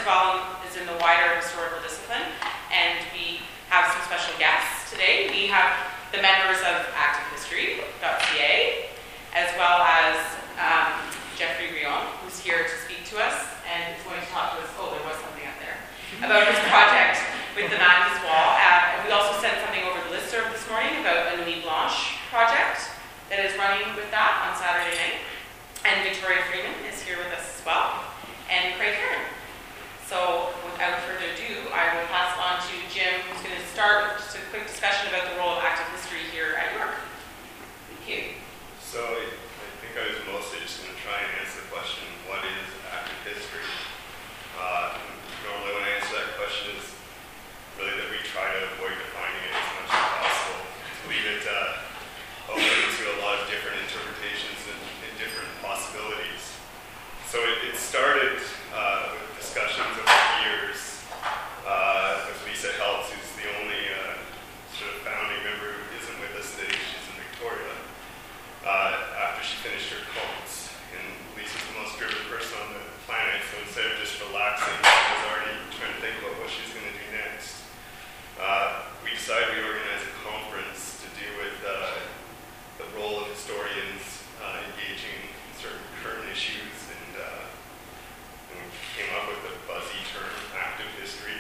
well as in the wider historical discipline. And we have some special guests today. We have the members of ActiveHistory.ca, as well as Jeffrey Rion, who's here to speak to us and is going to talk to us, oh, there was something up there, about his project with the Matthews Wall. We also sent something over the listserv this morning about a Nuit Blanche project that is running with that on Saturday night. And Victoria Freeman is here with us as well, and Craig Heron. So without further ado, I will pass it on to Jim, who's going to start with just a quick discussion about the role of active history here at York. Thank you. So I think I was mostly just going to try and answer the question, what is active history? Normally when I answer that question is really that we try to avoid defining it as much as possible, to leave it open to a lot of different interpretations and different possibilities. So it started with discussions over the years with Lisa Heltz, who's the only sort of founding member who isn't with us today. She's in Victoria. After she finished her codes, and Lisa's the most driven person on the planet, so instead of just relaxing, she was already trying to think about what she's going to do next. We decided we organize a conference to do with the role of historians engaging in certain current issues, and we came up with the buzzy term active history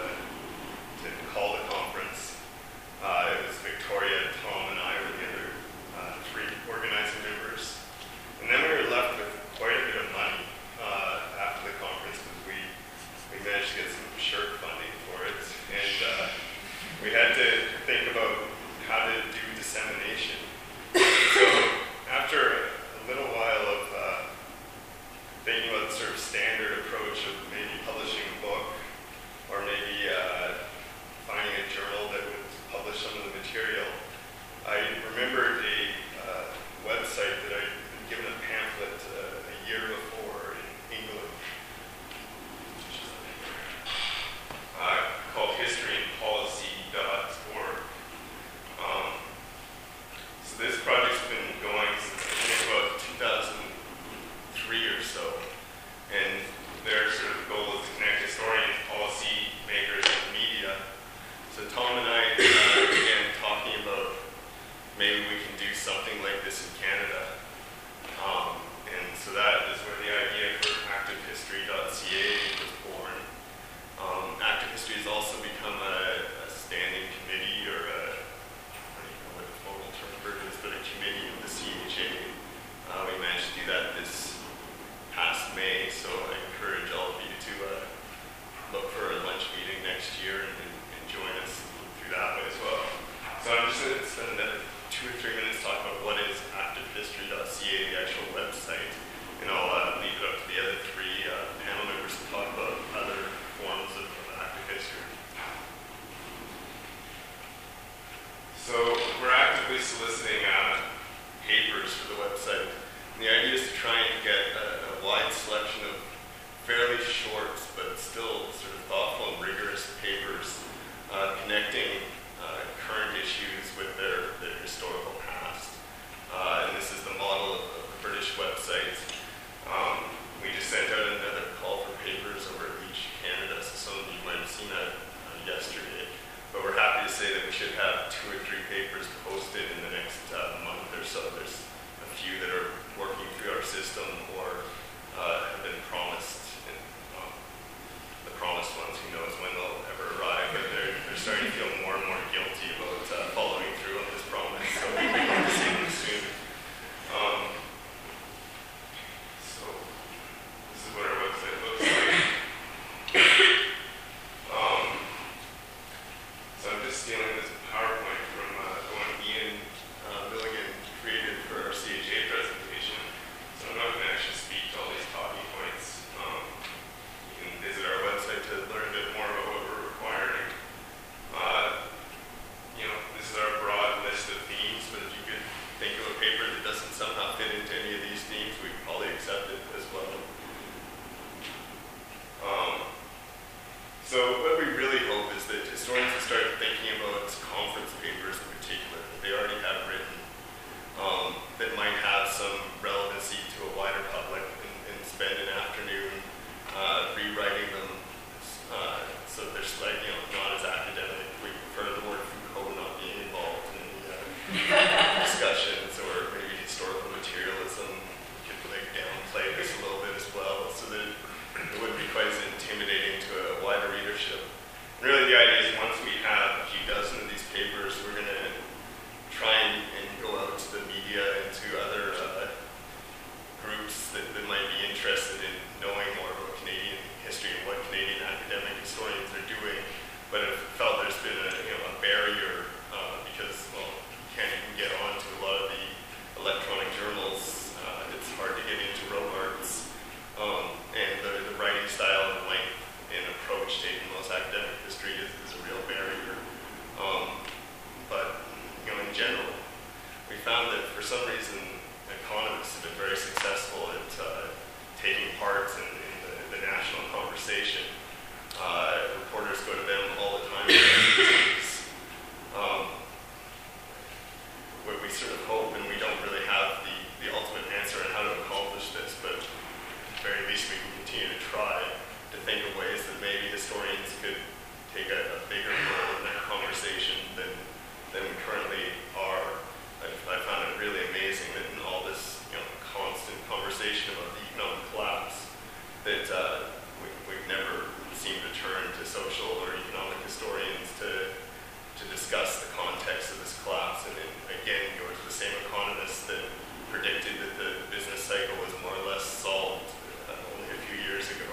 to call the conference. It was Victoria, Tom, and I were the other three organizing members. And then we were left with quite a bit of money after the conference, because we managed to get some SSHRC funding for it. And we had to think about how to do dissemination. So after a little while of thinking about the sort of standard approach of maybe publishing a book, or maybe finding a journal that would publish some of the material, I remembered a website that I'd been given a pamphlet a year before in England, called historyandpolicy.org. So this project's been going since I think about 2003 or so, and their sort of goal is to connect historians, policy makers, and media. So Tom and I began talking about maybe we can do something like this in Canada. And so that is where the idea for ActiveHistory.ca was born. Active History has also become a standing committee, or I don't even know what the formal term for it is, but a committee of the CHA. We managed to do that this past May, so I encourage all of you to look for a lunch meeting next year and join us through that way as well. So I'm just going to spend another 2 or 3 minutes talking about what is ActiveHistory.ca, the actual website, and I'll leave it up to the other three panel members to talk about other forms of active history. So we're actively soliciting papers for the website, and the idea is to try and get a wide selection of fairly short but still sort of thoughtful and rigorous papers connecting current issues with their historical past. And this is the model of the British website. We just sent out another call for papers over at Reach Canada, so some of you might have seen that yesterday. But we're happy to say that we should have 2 or 3 papers posted in the next month or so. There's a few that are working through our system or have been promised. And, the promised ones, who knows when they'll ever arrive, but they're starting to feel more and more guilty about following through on this promise. So we hope to see them soon. So this is what our website looks like. So I'm just stealing this PowerPoint from going Really, the idea is once we have a few dozen of these papers, we're going to try and go out to the media and to other groups that might be interested in knowing more about Canadian history and what Canadian academic historians are doing. But I've felt there's been a barrier because, well, you can't even get onto a lot of the electronic journals. It's hard to get into Robarts. And the writing style and length and approach taken most academic history is a real barrier. But in general, we found that for some reason economists have been very successful at taking part in the national conversation. Reporters go to them all the time. What we sort of hope, and we don't really have the ultimate answer on how to accomplish this, but at the very least we can continue to try to think of ways that maybe historians could take a bigger role in that conversation than we currently are. I found it really amazing that in all this constant conversation about the economic collapse that we've never seemed to turn to social or economic historians to discuss the context of this collapse, and then again go to the same economists that predicted that the business cycle was more or less solved only a few years ago.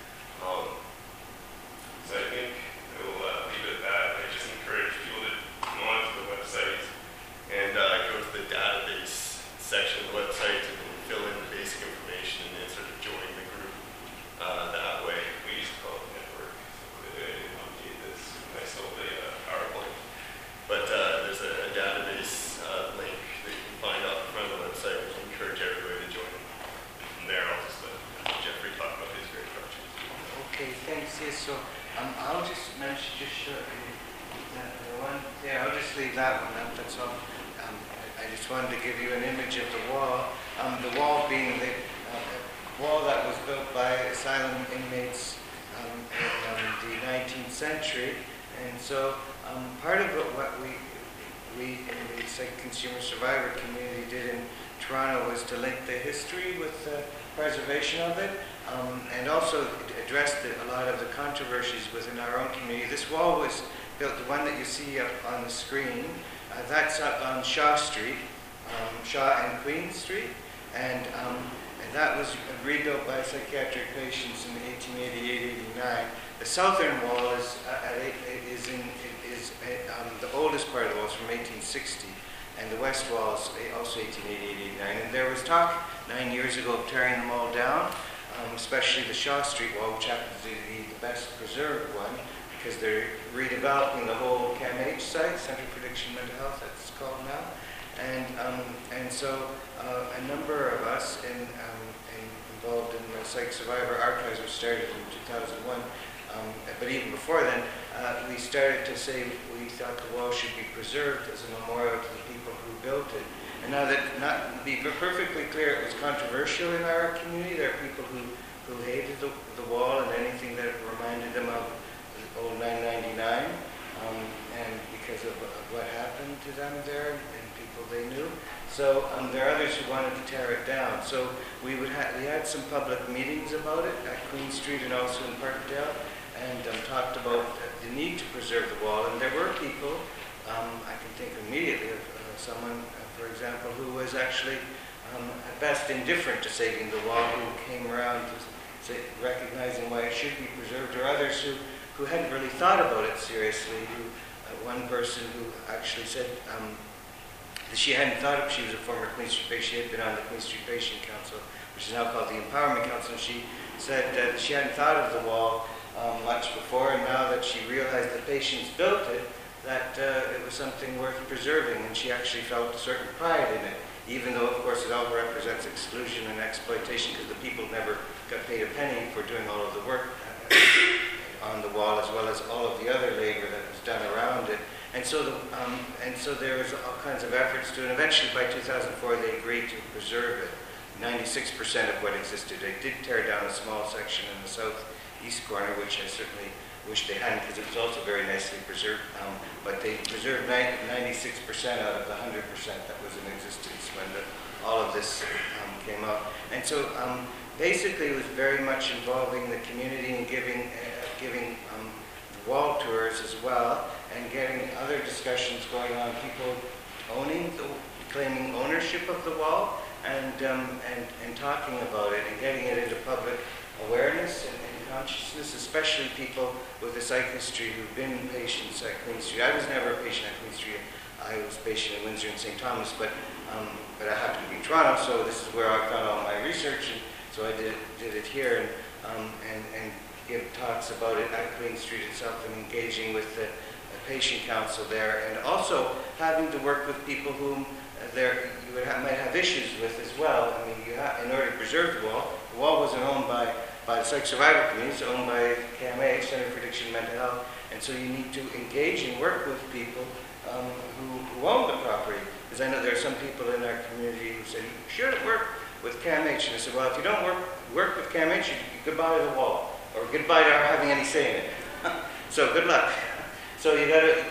So I think we'll leave it at that. I just encourage people to come onto the website and go to the database section of the website and fill in the basic information and then sort of join the group that way. We used to call it network, so I didn't update this. I stole the PowerPoint. But there's a database link that you can find off the front of the website, which I encourage everybody to join. And from there, I'll just let Jeffrey talk about his great project. Okay, thanks. Yes, so I'll just mention that one. Yeah, I'll just leave that one up. That's all. I just wanted to give you an image of the wall. The wall being the wall that was built by asylum inmates in the 19th century. And so part of what we in the consumer survivor community did in Toronto was to link the history with the preservation of it, and also addressed a lot of the controversies within our own community. This wall was built, the one that you see up on the screen, that's up on Shaw Street, Shaw and Queen Street, and that was rebuilt by psychiatric patients in 1888-89. The southern wall is the oldest part of the wall is from 1860, and the west wall is also 1888-89. And there was talk 9 years ago of tearing them all down, especially the Shaw Street wall, which happens to be the best preserved one, because they're redeveloping the whole CAMH site, Centre for Addiction and Mental Health, that's called now. And so a number of us involved in the Psych Survivor Archives was started in 2001. But even before then, we started to say we thought the wall should be preserved as a memorial to the people who built it. And now that, not to be perfectly clear, it was controversial in our community. There are people who hated the wall and anything that reminded them of old 999, and because of what happened to them there and people they knew. So there are others who wanted to tear it down. So we had some public meetings about it at Queen Street and also in Parkdale, and talked about the need to preserve the wall. And there were people, I can think immediately of someone, for example, who was actually at best indifferent to saving the wall, who came around to say, recognizing why it should be preserved, or others who hadn't really thought about it seriously. One person who actually said that she hadn't thought of, she was a former Queen Street patient, she had been on the Queen Street Patient Council, which is now called the Empowerment Council, and she said that she hadn't thought of the wall much before, and now that she realized the patients built it, that it was something worth preserving, and she actually felt a certain pride in it, even though, of course, it all represents exclusion and exploitation, because the people never got paid a penny for doing all of the work on the wall, as well as all of the other labor that was done around it. And so there was all kinds of efforts to, and eventually by 2004 they agreed to preserve it. 96% of what existed. They did tear down a small section in the southeast corner, which I certainly wish they hadn't, because it was also very nicely preserved. But they preserved 96% out of the 100% that was in existence when all of this came up. And so basically it was very much involving the community and giving wall tours as well, and getting other discussions going on, people claiming ownership of the wall, and talking about it and getting it into public awareness and consciousness, especially people with a psych history who've been patients at Queen Street. I was never a patient at Queen Street. I was a patient in Windsor and St. Thomas, but I happened to be in Toronto, so this is where I found all my research, and so I did it here, and give talks about it at Queen Street itself, and engaging with the patient council there, and also having to work with people whom might have issues with as well. I mean, in order to preserve the wall wasn't owned by the psych survivor community, it's owned by CAMH, Center for Addiction and Mental Health, and so you need to engage and work with people who own the property. Because I know there are some people in our community who say, you should work with CAMH, and I said, well, if you don't work with CAMH, goodbye to the wall, or goodbye to having any say in it. So good luck. So you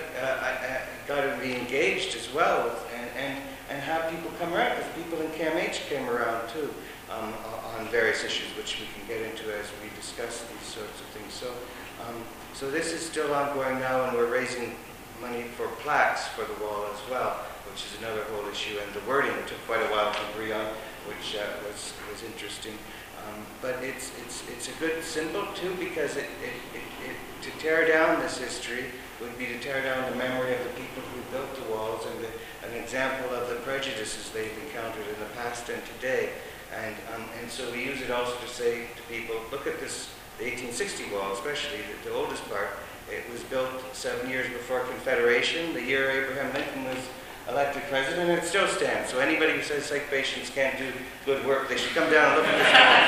got to be engaged as well, and have people come around, because people in CAMH came around too, on various issues, which we can get into as we discuss these sorts of things. So this is still ongoing now, and we're raising money for plaques for the wall as well, which is another whole issue, and the wording took quite a while to agree on, which was interesting. But it's a good symbol too, because to tear down this history would be to tear down the memory of the people who built the walls, and an example of the prejudices they've encountered in the past and today. And so we use it also to say to people, look at this, the 1860 wall especially, the oldest part. It was built 7 years before Confederation, the year Abraham Lincoln was elected president, and it still stands. So anybody who says psych patients can't do good work, they should come down and look at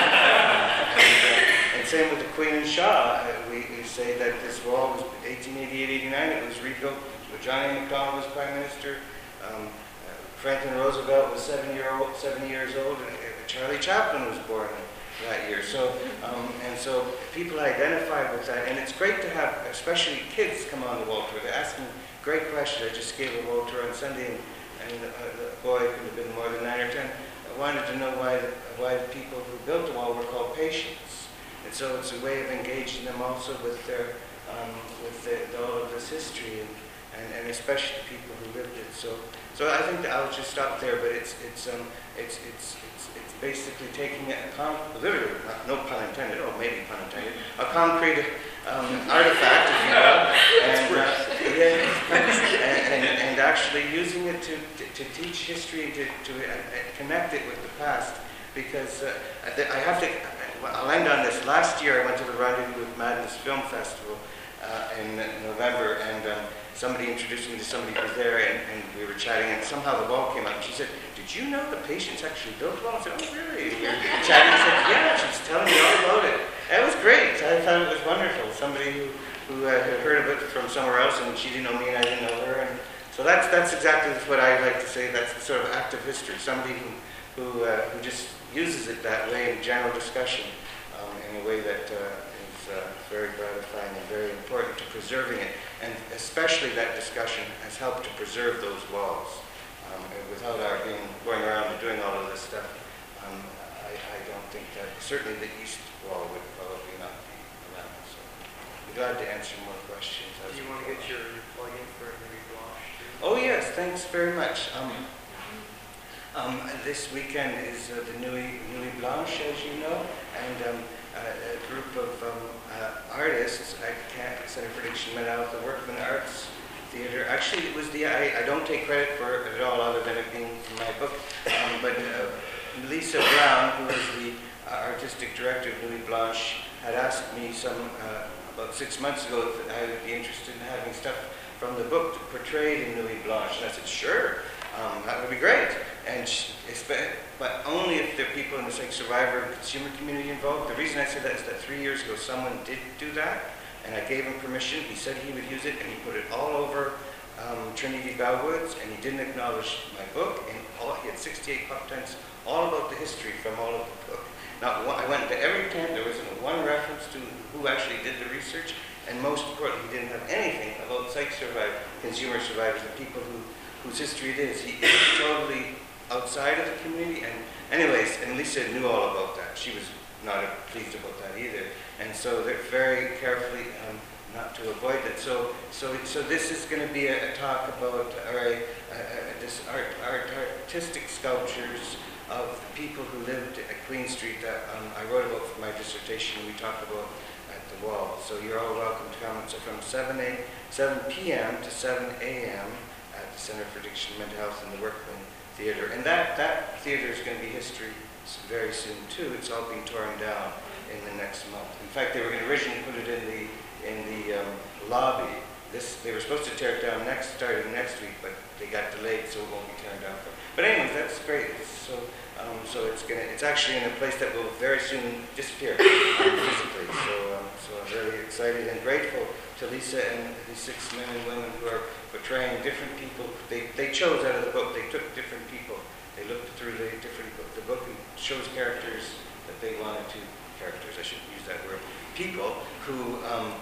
this wall. And same with the Queen and Shaw. We say that this wall was 1888-89, it was rebuilt. John A. Macdonald was Prime Minister. Franklin Roosevelt was 70 years old, and Charlie Chaplin was born that year. So, and so people identify with that, and it's great to have, especially kids, come on the wall tour. They're asking great questions. I just gave a wall tour on Sunday, and the boy could have been more than 9 or 10. I wanted to know why the people who built the wall were called patients, and so it's a way of engaging them also with their all of this history, and especially the people who lived it. So I think that I'll just stop there. But it's basically taking literally, no pun intended, or maybe pun intended, a concrete artifact, if you will, and actually using it to teach history and to connect it with the past. Because I have to, I'll end on this. Last year I went to the Rendezvous with Madness Film Festival in November, and somebody introduced me to somebody who was there, and we were chatting, and somehow the wall came up, and she said, did you know the patients actually built the wall? I said, oh, really? And we were chatting, and said, yeah, she was telling me all about it. It was great. I thought it was wonderful. Somebody who had heard of it from somewhere else, and she didn't know me, and I didn't know her. And so that's exactly what I like to say. That's the sort of active history, somebody who just uses it that way in general discussion, in a way that is very gratifying and very important to preserving it. And especially that discussion has helped to preserve those walls. Without our going around and doing all of this stuff, I don't think that, certainly the east wall would probably not be around. So I'd be glad to answer more questions. Do you want to get your plug-in for Nuit Blanche? Oh yes, thanks very much. This weekend is the Nuit Blanche, as you know, and a group of artists at Center for Addiction and Mental Health, the Workman Arts Theatre. Actually, it was I don't take credit for it at all, other than it being from my book, but Lisa Brown, who is the artistic director of Nuit Blanche, had asked me about 6 months ago if I would be interested in having stuff from the book portrayed in Nuit Blanche, and I said, sure. That would be great, but only if there are people in the psych survivor and consumer community involved. The reason I said that is that 3 years ago someone did do that, and I gave him permission. He said he would use it, and he put it all over Trinity Bellwoods, and he didn't acknowledge my book, and he had 68 pop tents, all about the history from all of the book. I went to every tent, there wasn't one reference to who actually did the research, and most importantly, he didn't have anything about psych survivors, consumer survivors, the people whose history it is. He is totally outside of the community, and anyways, and Lisa knew all about that. She was not pleased about that either. And so they're very carefully not to avoid that. So this is going to be a talk about this artistic sculptures of the people who lived at Queen Street that I wrote about for my dissertation. We talked about at the wall. So you're all welcome to come. So from 7 p.m. to 7 a.m. at the Center for Addiction and Mental Health in the Workman Theatre. And that theatre is going to be history very soon too. It's all being torn down in the next month. In fact, they were going to originally put it in the lobby. They were supposed to tear it down starting next week, but they got delayed, so it won't be torn down. But anyways, that's great. So it's actually in a place that will very soon disappear physically. So I'm very excited and grateful to Lisa and these 6 men and women who are portraying different people. They chose out of the book. They took different people. They looked through the book and chose characters that they wanted to. Characters, I shouldn't use that word. People who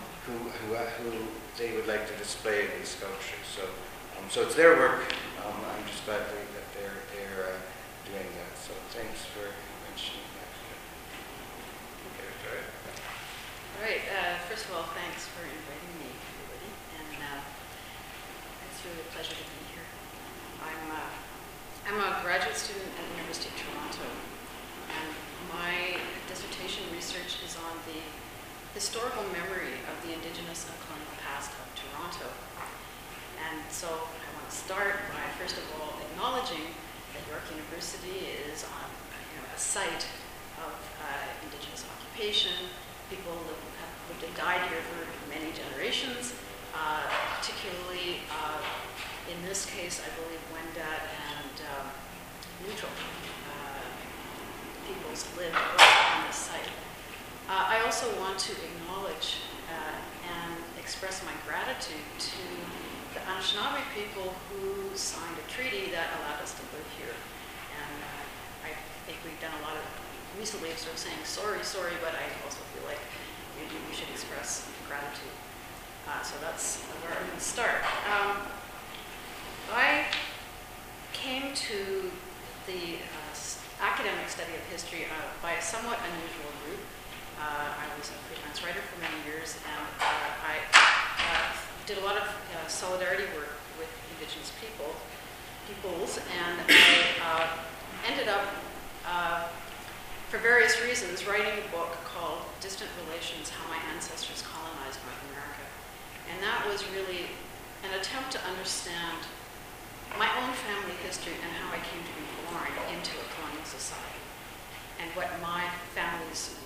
they would like to display in these sculptures. So it's their work. I'm just glad that they're doing that. So thanks for mentioning that. Okay, Victoria. All right. First of all, thanks for inviting me, everybody, and it's really a pleasure to be here. I'm a graduate student at the University of Toronto, and my dissertation research is on the historical memory of the Indigenous and colonial past of Toronto. And so I want to start by, first of all, acknowledging that York University is on a site of Indigenous occupation. People have lived and died here for many generations, particularly in this case, I believe Wendat and Neutral peoples live on this site. I also want to acknowledge and express my gratitude to the Anishinaabe people who signed a treaty that allowed us to live here. And I think we've done a lot of recently of sort of saying sorry, but I also feel like we should express gratitude. So that's where I'm going to start. I came to the academic study of history by a somewhat unusual route. I was a freelance writer for many years, and I did a lot of solidarity work with Indigenous peoples, and I ended up, for various reasons, writing a book called Distant Relations: How My Ancestors Colonized North America. And that was really an attempt to understand my own family history and how I came to be born into a colonial society, and what my family's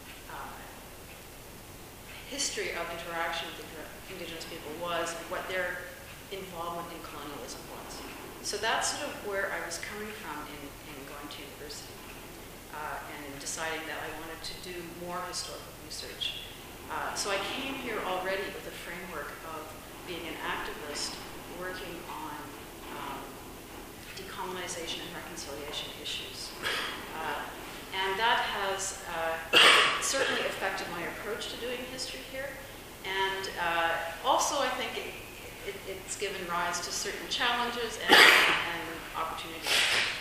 history of interaction with Indigenous people was, and what their involvement in colonialism was. So that's sort of where I was coming from in going to university, and in deciding that I wanted to do more historical research. So I came here already with a framework of being an activist working on decolonization and reconciliation issues. And that has certainly affected my approach to doing history here. And also, I think it's given rise to certain challenges and opportunities.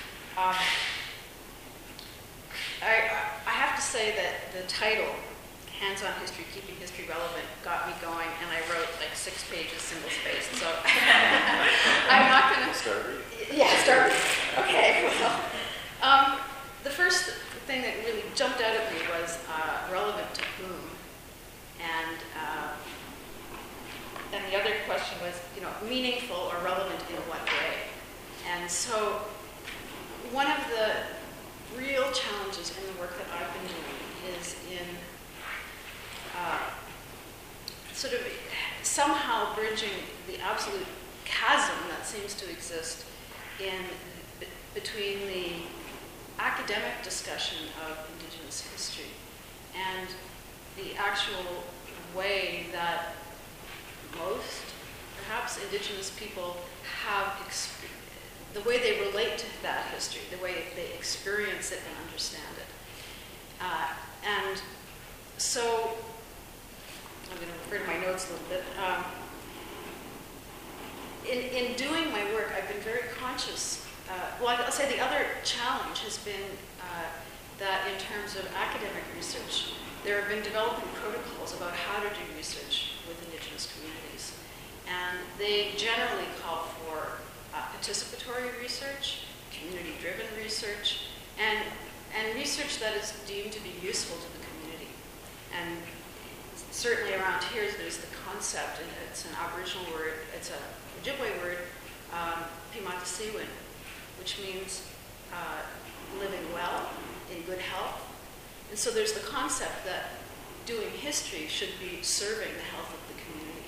I have to say that the title, Hands-on History, Keeping History Relevant, got me going, and I wrote like 6 pages, single-spaced. So I'm not going to... Start reading. Yeah, start reading. Okay, well. The first thing that really jumped out at me was relevant to whom, and the other question was, meaningful or relevant in what way. And so, one of the real challenges in the work that I've been doing is in sort of somehow bridging the absolute chasm that seems to exist between the academic discussion of Indigenous history and the actual way that most, perhaps, Indigenous people have the way they relate to that history, the way they experience it and understand it. And so, I'm going to refer to my notes a little bit. In doing my work, I've been very conscious. I'll say the other challenge has been that in terms of academic research, there have been developing protocols about how to do research with Indigenous communities. And they generally call for participatory research, community-driven research, and research that is deemed to be useful to the community. And certainly around here, there's the concept, and it's an Aboriginal word, it's a Ojibwe word, Pimatasiwin, which means living well, in good health. And so there's the concept that doing history should be serving the health of the community.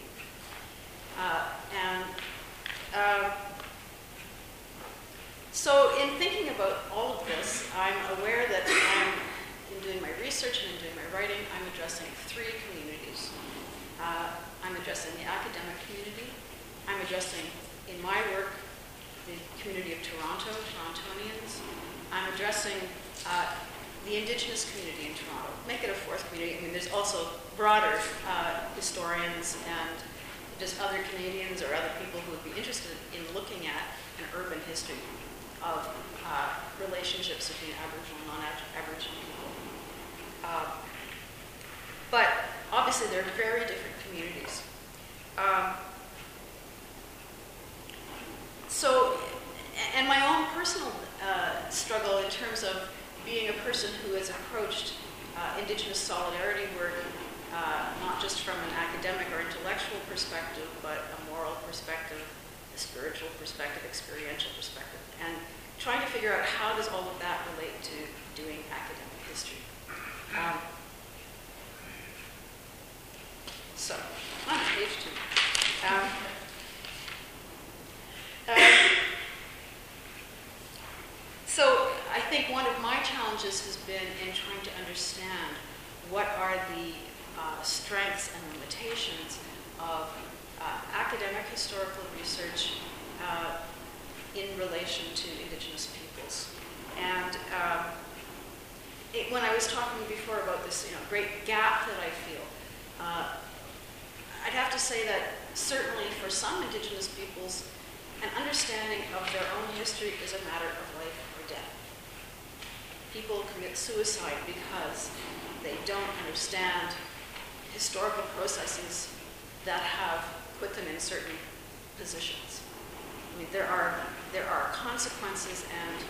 So in thinking about all of this, I'm aware that in doing my research and in doing my writing, I'm addressing three communities. I'm addressing the academic community. I'm addressing, in my work, the community of Toronto, Torontonians. I'm addressing the Indigenous community in Toronto. Make it a fourth community. I mean, there's also broader historians and just other Canadians or other people who would be interested in looking at an urban history of relationships between Aboriginal and non-Aboriginal people. But obviously, they're very different communities. And my own personal struggle in terms of being a person who has approached Indigenous solidarity work not just from an academic or intellectual perspective, but a moral perspective, a spiritual perspective, experiential perspective, and trying to figure out how does all of that relate to doing academic history. So, on page 2. So I think one of my challenges has been in trying to understand what are the strengths and limitations of academic historical research in relation to Indigenous peoples. And when I was talking before about this great gap that I feel, I'd have to say that certainly for some Indigenous peoples, an understanding of their own history is a matter of life or death. People commit suicide because they don't understand historical processes that have put them in certain positions. I mean, there are consequences, and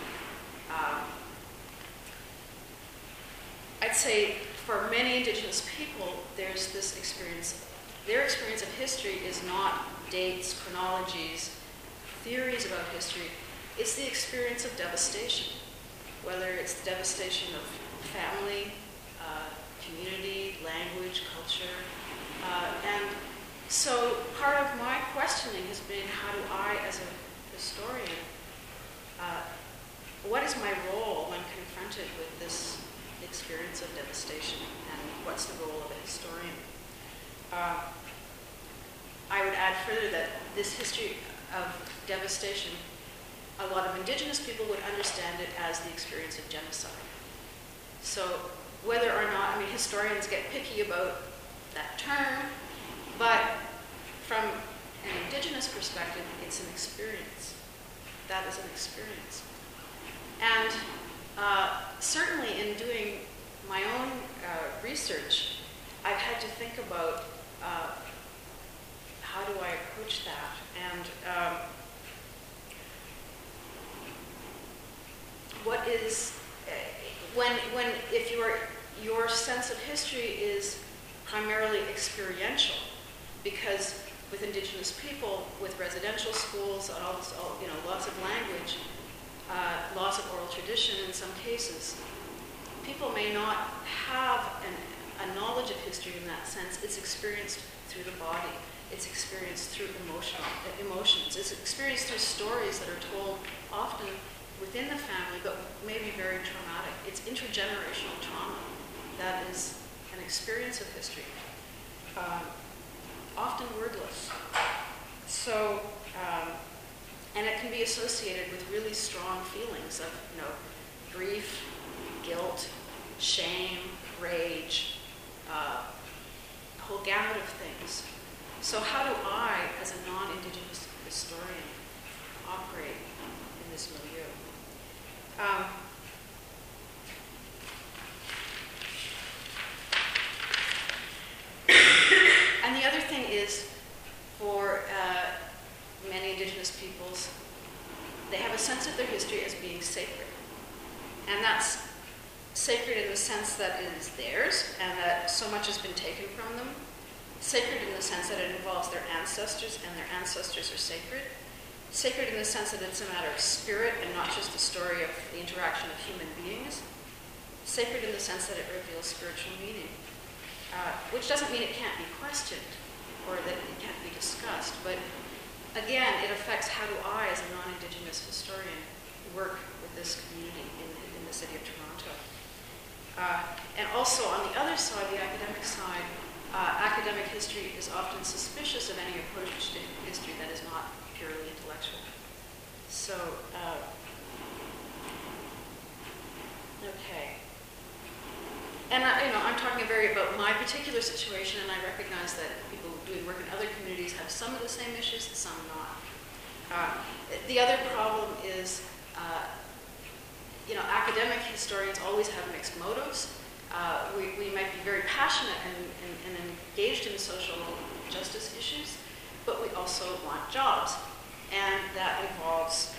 I'd say for many Indigenous people, there's this experience. Their experience of history is not dates, chronologies, theories about history. It's the experience of devastation, whether it's the devastation of family, community, language, culture. And so part of my questioning has been, how do I, as a historian, what is my role when confronted with this experience of devastation, and what's the role of a historian? I would add further that this history of devastation, a lot of Indigenous people would understand it as the experience of genocide. So whether or not, historians get picky about that term, but from an Indigenous perspective, it's an experience. That is an experience. And certainly in doing my own research, I've had to think about how do I approach that? And what is, if your sense of history is primarily experiential, because with Indigenous people, with residential schools, and lots of language, loss of oral tradition in some cases, people may not have a knowledge of history in that sense. It's experienced through the body. It's experienced through emotions. It's experienced through stories that are told often within the family, but maybe very traumatic. It's intergenerational trauma that is an experience of history, often wordless. So, and it can be associated with really strong feelings of, grief, guilt, shame, rage, a whole gamut of things. So how do I, as a non-Indigenous historian, operate in this milieu? is for many Indigenous peoples, they have a sense of their history as being sacred. And that's sacred in the sense that it is theirs and that so much has been taken from them. Sacred in the sense that it involves their ancestors and their ancestors are sacred. Sacred in the sense that it's a matter of spirit and not just a story of the interaction of human beings. Sacred in the sense that it reveals spiritual meaning, which doesn't mean it can't be questioned or that it can't be discussed, but again, it affects how do I, as a non-Indigenous historian, work with this community in the city of Toronto. And also, on the other side, the academic side, academic history is often suspicious of any approach to history that is not purely intellectual. So, okay. And I'm talking about my particular situation, and I recognize that people doing work in other communities have some of the same issues and some not. The other problem is, academic historians always have mixed motives. We might be very passionate and engaged in social justice issues, but we also want jobs. And that involves,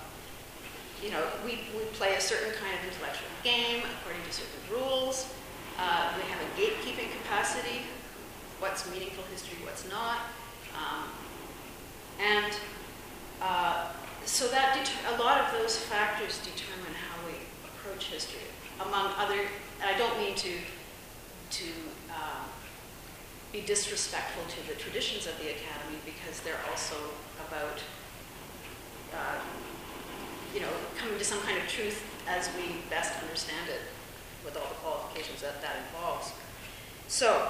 we play a certain kind of intellectual game according to certain rules. We have a gatekeeping capacity, what's meaningful history, what's not. So that a lot of those factors determine how we approach history, among other, and I don't mean to be disrespectful to the traditions of the Academy, because they're also about coming to some kind of truth as we best understand it, with all the qualifications that involves. So,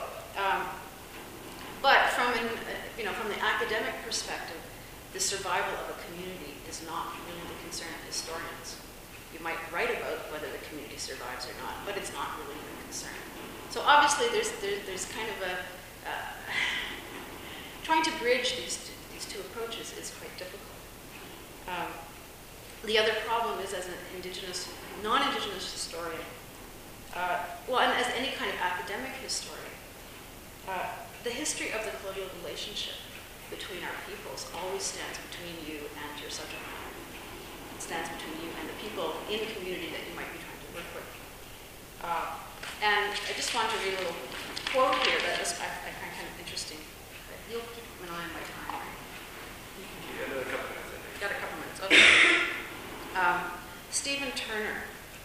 but from the academic perspective, the survival of a community is not really the concern of historians. You might write about whether the community survives or not, but it's not really the concern. So obviously, there's kind of a trying to bridge these two approaches is quite difficult. The other problem is, as an non-Indigenous historian, and as any kind of academic historian, the history of the colonial relationship between our peoples always stands between you and your subject matter. It stands between you and the people in the community that you might be trying to work with. And I just wanted to read a little quote here that I find kind of interesting. You'll keep an eye on my time, right? Yeah, another couple minutes, I think. Got a couple minutes, okay. Stephen Turner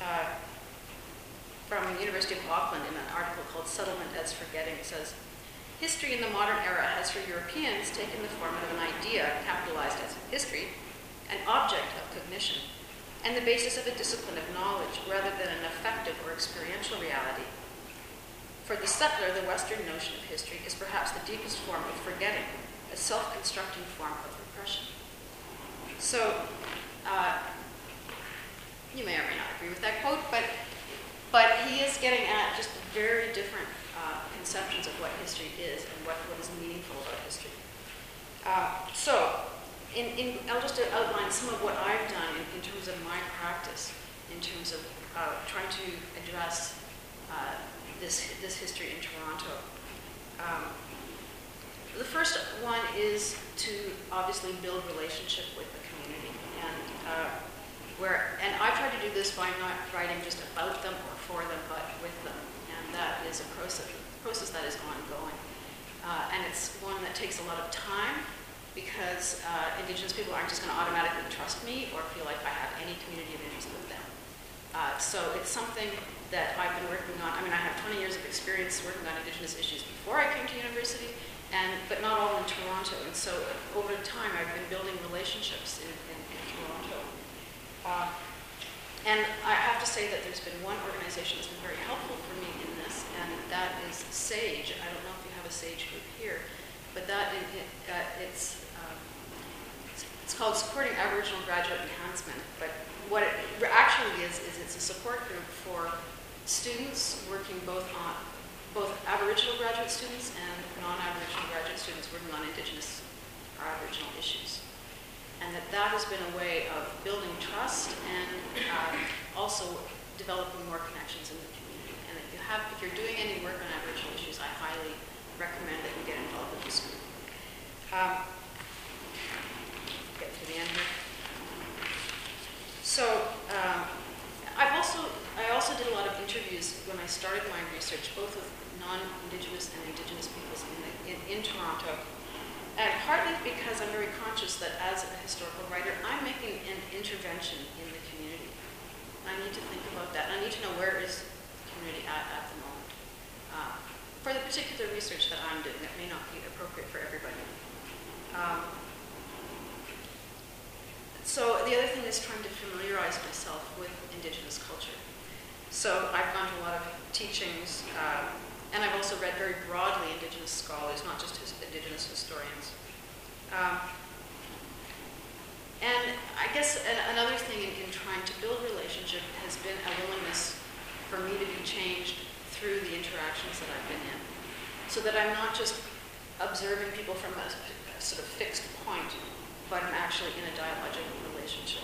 from the University of Auckland, in an article called Settlement as Forgetting, says, "History in the modern era has for Europeans taken the form of an idea, capitalized as history, an object of cognition, and the basis of a discipline of knowledge rather than an affective or experiential reality. For the settler, the Western notion of history is perhaps the deepest form of forgetting, a self-constructing form of repression." So, you may or may not agree with that quote, but he is getting at just very different conceptions of what history is and what is meaningful about history. I'll just outline some of what I've done in terms of my practice, in terms of trying to address this history in Toronto. The first one is to obviously build relationship with the community, and I try to do this by not writing just about them or for them, but with them, and that is a process that is ongoing, and it's one that takes a lot of time, because Indigenous people aren't just going to automatically trust me or feel like I have any community of interest with them. So it's something that I've been working on. I mean, I have 20 years of experience working on Indigenous issues before I came to university, but not all in Toronto. And so over time, I've been building relationships in Toronto. And I have to say that there's been one organization that's been very helpful for me in this, and that is SAGE. I don't know if you have a SAGE group here, but it's called Supporting Aboriginal Graduate Enhancement. But what it actually is it's a support group for students working both Aboriginal graduate students and non-Aboriginal graduate students working on Indigenous or Aboriginal issues. And that has been a way of building trust and also developing more connections in the community. And if you're doing any work on Aboriginal issues, I highly recommend that you get involved with this group. Get to the end here. So I also did a lot of interviews when I started my research, both with non-Indigenous and Indigenous peoples in Toronto. And partly because I'm very conscious that as a historical writer, I'm making an intervention in the community. I need to think about that. I need to know where is the community at the moment. For the particular research that I'm doing, that may not be appropriate for everybody. So the other thing is trying to familiarize myself with Indigenous culture. So I've gone to a lot of teachings, and I've also read very broadly Indigenous scholars, not just Indigenous historians. And I guess another thing in trying to build relationship has been a willingness for me to be changed through the interactions that I've been in. So that I'm not just observing people from a sort of fixed point, but I'm actually in a dialogical relationship.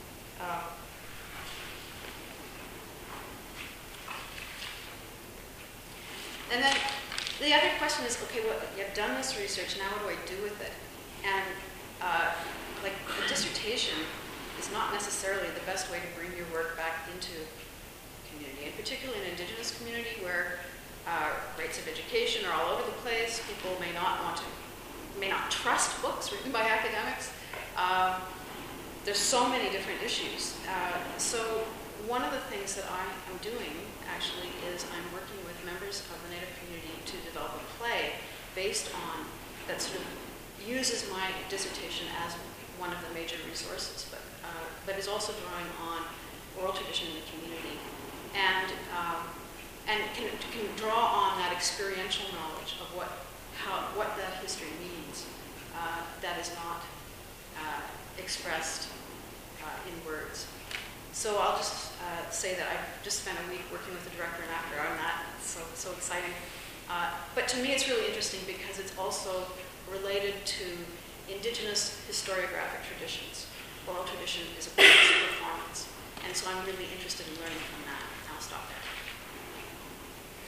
And then the other question is, okay, well, you've done this research, now what do I do with it? And like a dissertation is not necessarily the best way to bring your work back into community, and particularly an Indigenous community where rates of education are all over the place. People may not trust books written by academics. There's so many different issues. So one of the things that I am doing actually is I'm working with members of the Native community to develop a play based on that sort of uses my dissertation as one of the major resources, but is also drawing on oral tradition in the community and can draw on that experiential knowledge of what that history means that is not expressed in words. So I'll just say that I've just spent a week working with the director and actor on that. It's so exciting. But to me, it's really interesting because it's also related to Indigenous historiographic traditions. Oral tradition is a part of performance. And so I'm really interested in learning from that. I'll stop there.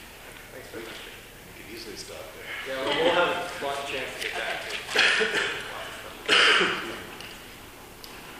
Thanks very much. You could easily stop there. Yeah, we'll have lots of chance to get back to it.